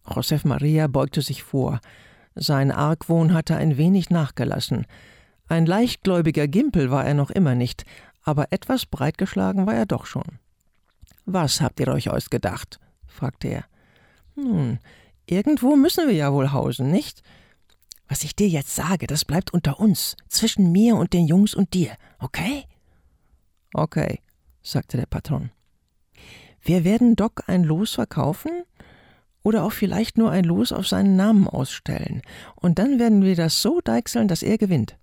Josef Maria beugte sich vor. Sein Argwohn hatte ein wenig nachgelassen. Ein leichtgläubiger Gimpel war er noch immer nicht, aber etwas breitgeschlagen war er doch schon. »Was habt ihr euch ausgedacht?« fragte er. »Nun, irgendwo müssen wir ja wohl hausen, nicht? Was ich dir jetzt sage, das bleibt unter uns, zwischen mir und den Jungs und dir, okay?« »Okay«, sagte der Patron. »Wir werden Doc ein Los verkaufen oder auch vielleicht nur ein Los auf seinen Namen ausstellen. Und dann werden wir das so deichseln, dass er gewinnt.«